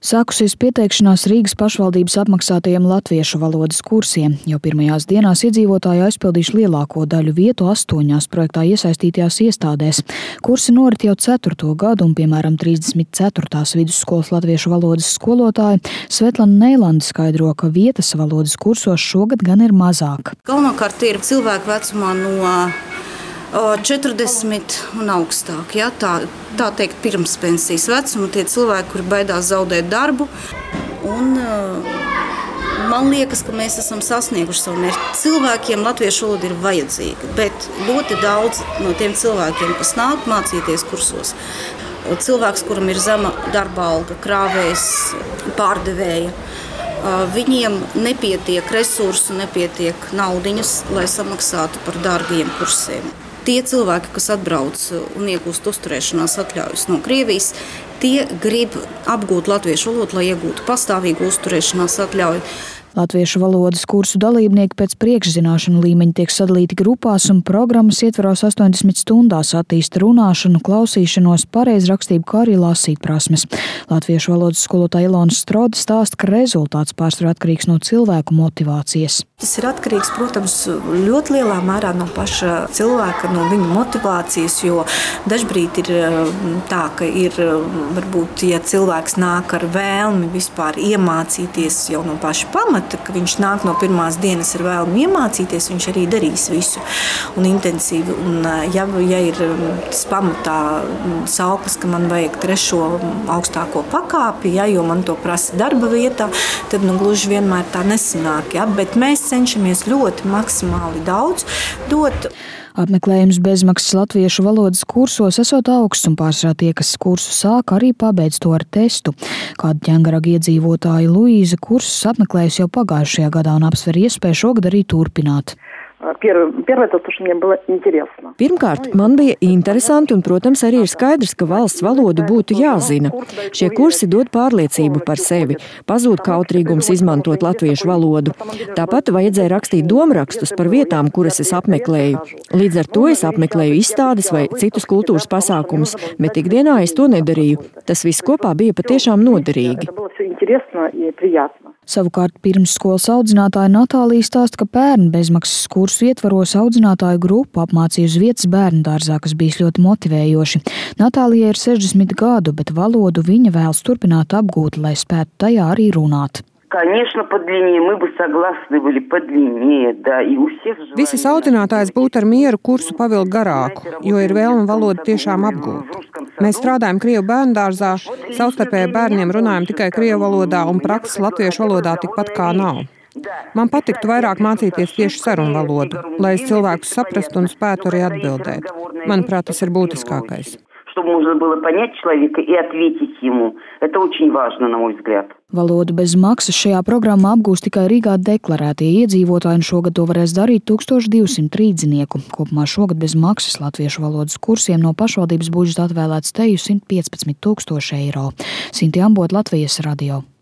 Sākusies pieteikšanās Rīgas pašvaldības apmaksātajiem latviešu valodas kursiem. Jau pirmajās dienās iedzīvotāji aizpildījuši lielāko daļu vietu 8 projektā iesaistītajās iestādēs. Kursi norit jau 4. gadu un, piemēram, 34. vidusskolas latviešu valodas skolotāja Svetlana Neilande skaidro, ka vietas valodas kursos šogad gan ir mazāk. Galvenokārt ir cilvēku vecumā no 40 un augstāk, ja, tā teikt, pirms pensijas vecuma, tie cilvēki, kuri baidās zaudēt darbu. Un, man liekas, ka mēs esam sasnieguši savu mērķi. Cilvēkiem latviešu valoda ir vajadzīga, bet ļoti daudz no tiem cilvēkiem, kas nāk mācīties kursos, cilvēks, kuram ir zema darba alga, krāvējs, pārdevēja, viņiem nepietiek resursu, nepietiek naudiņas, lai samaksātu par dārgiem kursiem. Tie cilvēki, kas atbrauc un iegūst uzturēšanās atļaujas no Krievijas, tie grib apgūt latviešu valodu, lai iegūtu pastāvīgu uzturēšanās atļauju. Latviešu valodas kursu dalībnieki pēc priekšzināšanu līmeņa tiek sadalīti grupās un programmas ietvaros 80 stundās attīsta runāšanu, klausīšanos, pareizrakstību, kā arī lasīt prasmes. Latviešu valodas skolotāja Ilona Strode stāsta, ka rezultāts pārsvarā atkarīgs no cilvēku motivācijas. Tas ir atkarīgs, protams, ļoti lielā mērā no paša cilvēka, no viņa motivācijas, jo dažbrīd ir tā, ka ir varbūt, ja cilvēks nāk ar vēlmi vispār iemācīties jau no paša pamata, ka viņš nāk no pirmās dienas ar vēlmi iemācīties, viņš arī darīs visu un intensīvi. Un, ja ir tas pamatā sauklis, ka man vajag 3. augstāko pakāpi, ja, jo man to prasa darba vietā, tad gluži vienmēr tā nesanāk. Ja, bet mēs cenšamies ļoti maksimāli daudz dot. Apmeklējums bezmaksas latviešu valodas kursos esot augsts un pārsvarā tie, kas kursu sāk, arī pabeidz to ar testu. Kāda Ķengaraga iedzīvotāja Luīza kursus apmeklējusi jau pagājušajā gadā un apsver iespēju šogad arī turpināt. Pirmkārt, man bija interesanti un, protams, arī ir skaidrs, ka valsts valodu būtu jāzina. Šie kursi dod pārliecību par sevi, pazūd kautrīgums izmantot latviešu valodu. Tāpat vajadzēja rakstīt domrakstus par vietām, kuras es apmeklēju. Līdz ar to es apmeklēju izstādes vai citus kultūras pasākumus, bet ikdienā es to nedarīju. Tas viss kopā bija patiešām noderīgi. Savukārt pirmsskolas audzinātāja Natālija stāsta, ka bērnu bezmaksas kursu ietvaros audzinātāju grupu apmācīja uz vietas bērndārzā, kas bijis ļoti motivējoši. Natālijai ir 60 gadu, bet valodu viņa vēlas turpināt apgūt, lai spētu tajā arī runāt. Visas audzinātājas būtu ar mieru kursu pavilkt garāku, jo ir vēlme valodu tiešām apgūt. Mēs strādājam Krievu bērndārzā, savstarpēji bērniem runājam tikai krievu valodā un prakses latviešu valodā tikpat kā nav. Man patiktu vairāk mācīties tieši sarunu valodu, lai es cilvēkus saprastu un spētu arī atbildēt. Manuprāt, tas ir būtiskākais. Valodu bez maksas šajā programmā apgūst tikai Rīgā deklarētie iedzīvotāji, un šogad to varēs darīt 1200 rīdzinieku. Kopumā šogad bez maksas latviešu valodas kursiem no pašvaldības budžeta atvēlēts teju 115 000 eiro. Sinti Ambot, Latvijas radio.